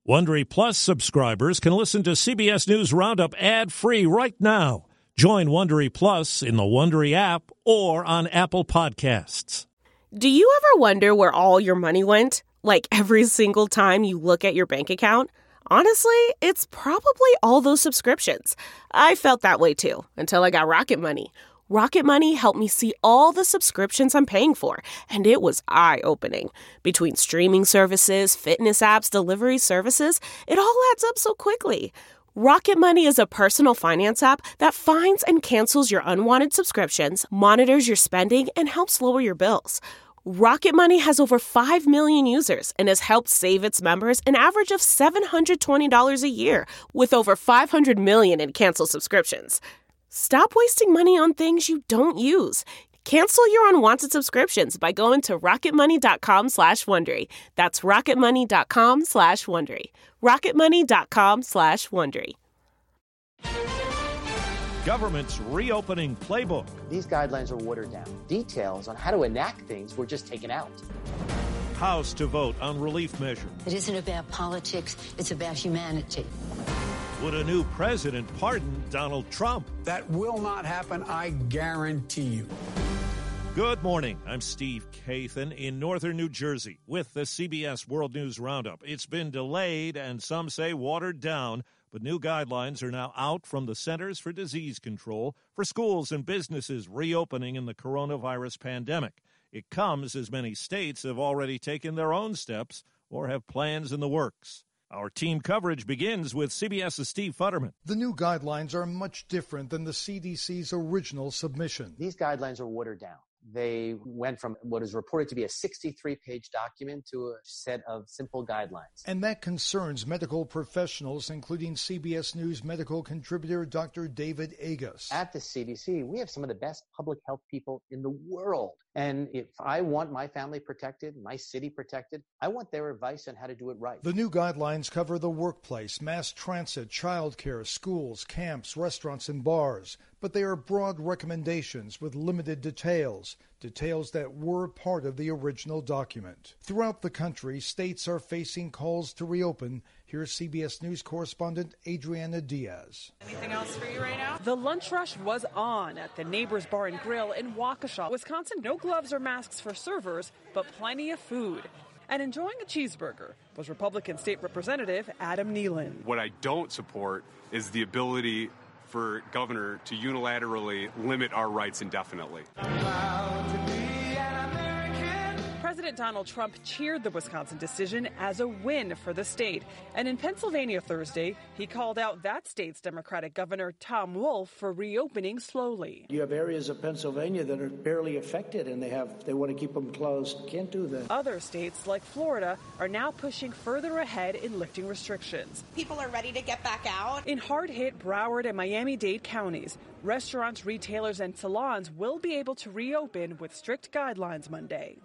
Wondery Plus subscribers can listen to CBS News Roundup ad-free right now. Join Wondery Plus in the Wondery app or on Apple Podcasts. Do you ever wonder where all your money went? Like every single time you look at your bank account? Honestly, it's probably all those subscriptions. I felt that way too, until I got Rocket Money. Rocket Money helped me see all the subscriptions I'm paying for, and it was eye-opening. Between streaming services, fitness apps, delivery services, it all adds up so quickly. Rocket Money is a personal finance app that finds and cancels your unwanted subscriptions, monitors your spending, and helps lower your bills. Rocket Money has over 5 million users and has helped save its members an average of $720 a year, with over 500 million in canceled subscriptions. Stop wasting money on things you don't use. Cancel your unwanted subscriptions by going to rocketmoney.com/Wondery. That's rocketmoney.com/Wondery. rocketmoney.com/Wondery. Government's reopening playbook. These guidelines are watered down. Details on how to enact things were just taken out. House to vote on relief measures. It isn't about politics, it's about humanity. Would a new president pardon Donald Trump? That will not happen, I guarantee you. Good morning. I'm Steve Kathan in northern New Jersey with the CBS World News Roundup. It's been delayed and some say watered down, but new guidelines are now out from the Centers for Disease Control for schools and businesses reopening in the coronavirus pandemic. It comes as many states have already taken their own steps or have plans in the works. Our team coverage begins with CBS's Steve Futterman. The new guidelines are much different than the CDC's original submission. These guidelines are watered down. They went from what is reported to be a 63-page document to a set of simple guidelines. And that concerns medical professionals, including CBS News medical contributor Dr. David Agus. At the CDC, we have some of the best public health people in the world. And if I want my family protected, my city protected, I want their advice on how to do it right. The new guidelines cover the workplace, mass transit, childcare, schools, camps, restaurants, and bars. But they are broad recommendations with limited details that were part of the original document. Throughout the country, states are facing calls to reopen. Here's CBS News correspondent Adriana Diaz. Anything else for you right now? The lunch rush was on at the Neighbors Bar and Grill in Waukesha, Wisconsin. No gloves or masks for servers, but plenty of food. And enjoying a cheeseburger was Republican State Representative Adam Nealon. What I don't support is the ability for governor to unilaterally limit our rights indefinitely. President Donald Trump cheered the Wisconsin decision as a win for the state. And in Pennsylvania Thursday, he called out that state's Democratic Governor Tom Wolf for reopening slowly. You have areas of Pennsylvania that are barely affected and they want to keep them closed. Can't do that. Other states like Florida are now pushing further ahead in lifting restrictions. People are ready to get back out. In hard-hit Broward and Miami-Dade counties, restaurants, retailers, and salons will be able to reopen with strict guidelines Monday.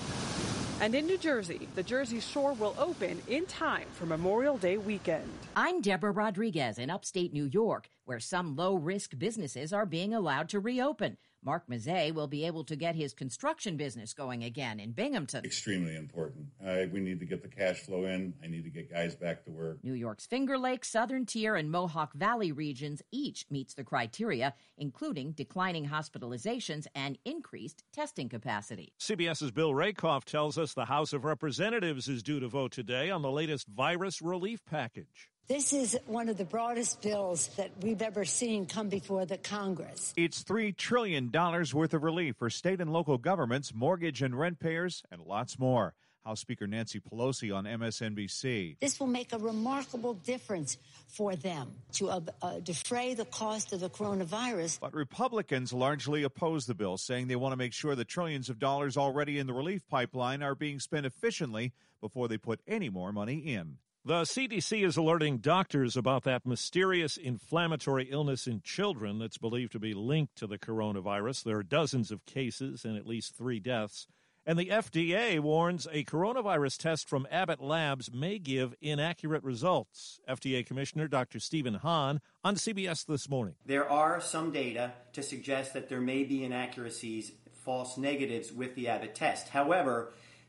And in New Jersey, the Jersey Shore will open in time for Memorial Day weekend. I'm Deborah Rodriguez in upstate New York, where some low-risk businesses are being allowed to reopen. Mark Mazzei will be able to get his construction business going again in Binghamton. Extremely important. We need to get the cash flow in. I need to get guys back to work. New York's Finger Lakes, Southern Tier, and Mohawk Valley regions each meets the criteria, including declining hospitalizations and increased testing capacity. CBS's Bill Rakoff tells us the House of Representatives is due to vote today on the latest virus relief package. This is one of the broadest bills that we've ever seen come before the Congress. It's $3 trillion worth of relief for state and local governments, mortgage and rent payers, and lots more. House Speaker Nancy Pelosi on MSNBC. This will make a remarkable difference for them to defray the cost of the coronavirus. But Republicans largely oppose the bill, saying they want to make sure the trillions of dollars already in the relief pipeline are being spent efficiently before they put any more money in. The CDC is alerting doctors about that mysterious inflammatory illness in children that's believed to be linked to the coronavirus. There are dozens of cases and at least 3 deaths. And the FDA warns a coronavirus test from Abbott Labs may give inaccurate results. FDA Commissioner Dr. Stephen Hahn on CBS This Morning. There are some data to suggest that there may be inaccuracies, false negatives with the Abbott test. However,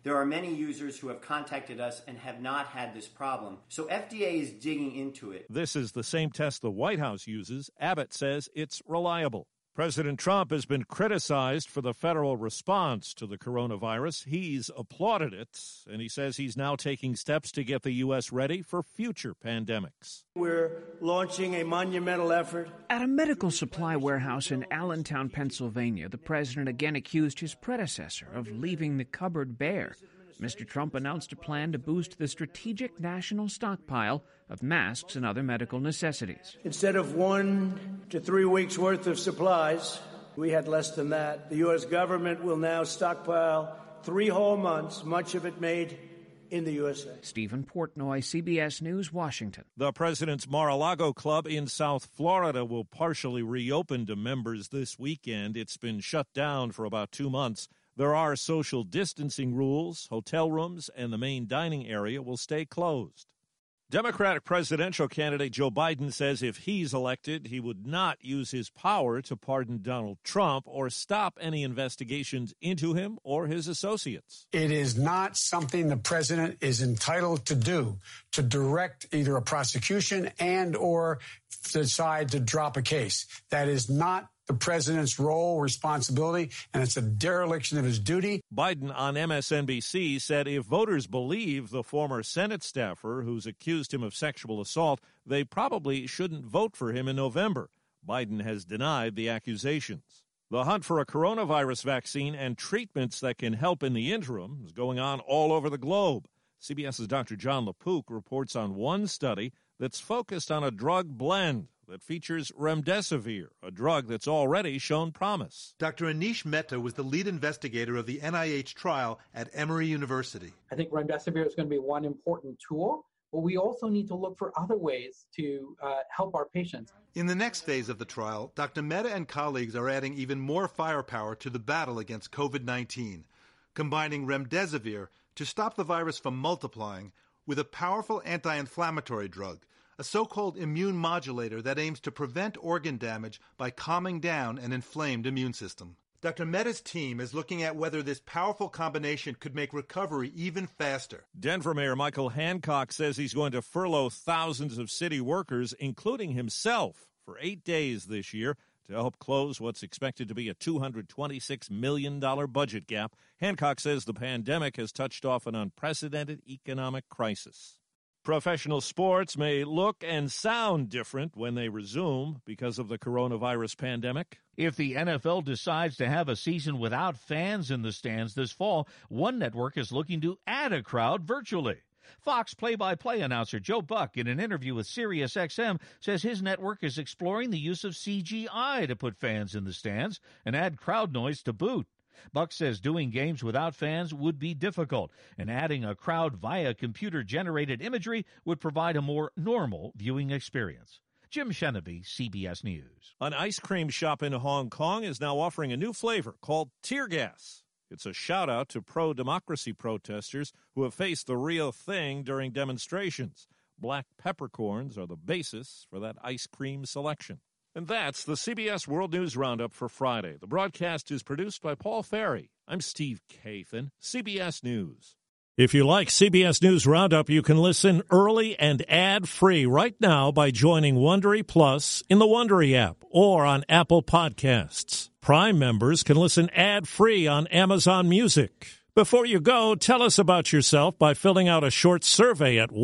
There are many users who have contacted us and have not had this problem. So FDA is digging into it. This is the same test the White House uses. Abbott says it's reliable. President Trump has been criticized for the federal response to the coronavirus. He's applauded it, and he says he's now taking steps to get the U.S. ready for future pandemics. We're launching a monumental effort. At a medical supply warehouse in Allentown, Pennsylvania, the president again accused his predecessor of leaving the cupboard bare. Mr. Trump announced a plan to boost the strategic national stockpile of masks and other medical necessities. Instead of 1 to 3 weeks' worth of supplies, we had less than that. The U.S. government will now stockpile 3 whole months, much of it made in the USA. Stephen Portnoy, CBS News, Washington. The president's Mar-a-Lago club in South Florida will partially reopen to members this weekend. It's been shut down for about 2 months. There are social distancing rules. Hotel rooms and the main dining area will stay closed. Democratic presidential candidate Joe Biden says if he's elected, he would not use his power to pardon Donald Trump or stop any investigations into him or his associates. It is not something the president is entitled to do, to direct either a prosecution and or decide to drop a case. That is not the president's role, responsibility, and it's a dereliction of his duty. Biden on MSNBC said if voters believe the former Senate staffer who's accused him of sexual assault, they probably shouldn't vote for him in November. Biden has denied the accusations. The hunt for a coronavirus vaccine and treatments that can help in the interim is going on all over the globe. CBS's Dr. John LaPook reports on one study that's focused on a drug blend that features remdesivir, a drug that's already shown promise. Dr. Anish Mehta was the lead investigator of the NIH trial at Emory University. I think remdesivir is going to be one important tool, but we also need to look for other ways to help our patients. In the next phase of the trial, Dr. Mehta and colleagues are adding even more firepower to the battle against COVID-19, combining remdesivir to stop the virus from multiplying with a powerful anti-inflammatory drug, a so-called immune modulator that aims to prevent organ damage by calming down an inflamed immune system. Dr. Mehta's team is looking at whether this powerful combination could make recovery even faster. Denver Mayor Michael Hancock says he's going to furlough thousands of city workers, including himself, for 8 days this year to help close what's expected to be a $226 million budget gap. Hancock says the pandemic has touched off an unprecedented economic crisis. Professional sports may look and sound different when they resume because of the coronavirus pandemic. If the NFL decides to have a season without fans in the stands this fall, one network is looking to add a crowd virtually. Fox play-by-play announcer Joe Buck, in an interview with SiriusXM, says his network is exploring the use of CGI to put fans in the stands and add crowd noise to boot. Buck says doing games without fans would be difficult, and adding a crowd via computer-generated imagery would provide a more normal viewing experience. Jim Sheneby, CBS News. An ice cream shop in Hong Kong is now offering a new flavor called tear gas. It's a shout-out to pro-democracy protesters who have faced the real thing during demonstrations. Black peppercorns are the basis for that ice cream selection. And that's the CBS World News Roundup for Friday. The broadcast is produced by Paul Ferry. I'm Steve Kathan, CBS News. If you like CBS News Roundup, you can listen early and ad-free right now by joining Wondery Plus in the Wondery app or on Apple Podcasts. Prime members can listen ad-free on Amazon Music. Before you go, tell us about yourself by filling out a short survey at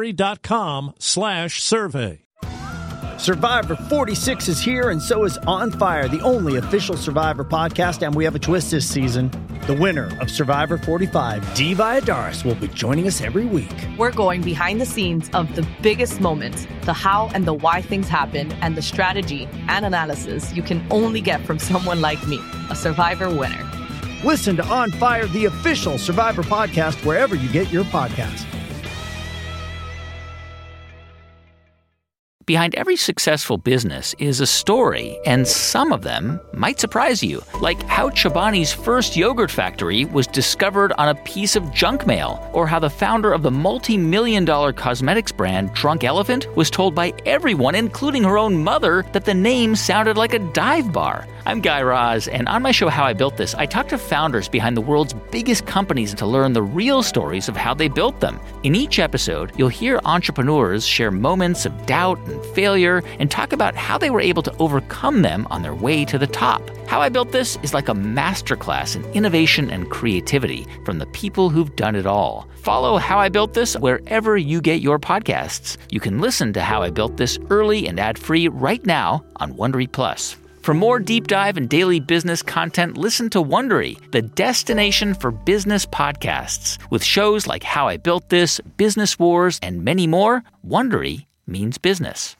Wondery.com/survey. Survivor 46 is here, and so is On Fire, the only official Survivor podcast, and we have a twist this season. The winner of Survivor 45, Dee Valladares, will be joining us every week. We're going behind the scenes of the biggest moments, the how and the why things happen, and the strategy and analysis you can only get from someone like me, a Survivor winner. Listen to On Fire, the official Survivor podcast, wherever you get your podcasts. Behind every successful business is a story, and some of them might surprise you, like how Chobani's first yogurt factory was discovered on a piece of junk mail, or how the founder of the multi-million-dollar cosmetics brand Drunk Elephant was told by everyone, including her own mother, that the name sounded like a dive bar. I'm Guy Raz, and on my show How I Built This, I talk to founders behind the world's biggest companies to learn the real stories of how they built them. In each episode, you'll hear entrepreneurs share moments of doubt and failure and talk about how they were able to overcome them on their way to the top. How I Built This is like a masterclass in innovation and creativity from the people who've done it all. Follow How I Built This wherever you get your podcasts. You can listen to How I Built This early and ad-free right now on Wondery Plus. For more deep dive and daily business content, listen to Wondery, the destination for business podcasts. With shows like How I Built This, Business Wars, and many more, Wondery means business.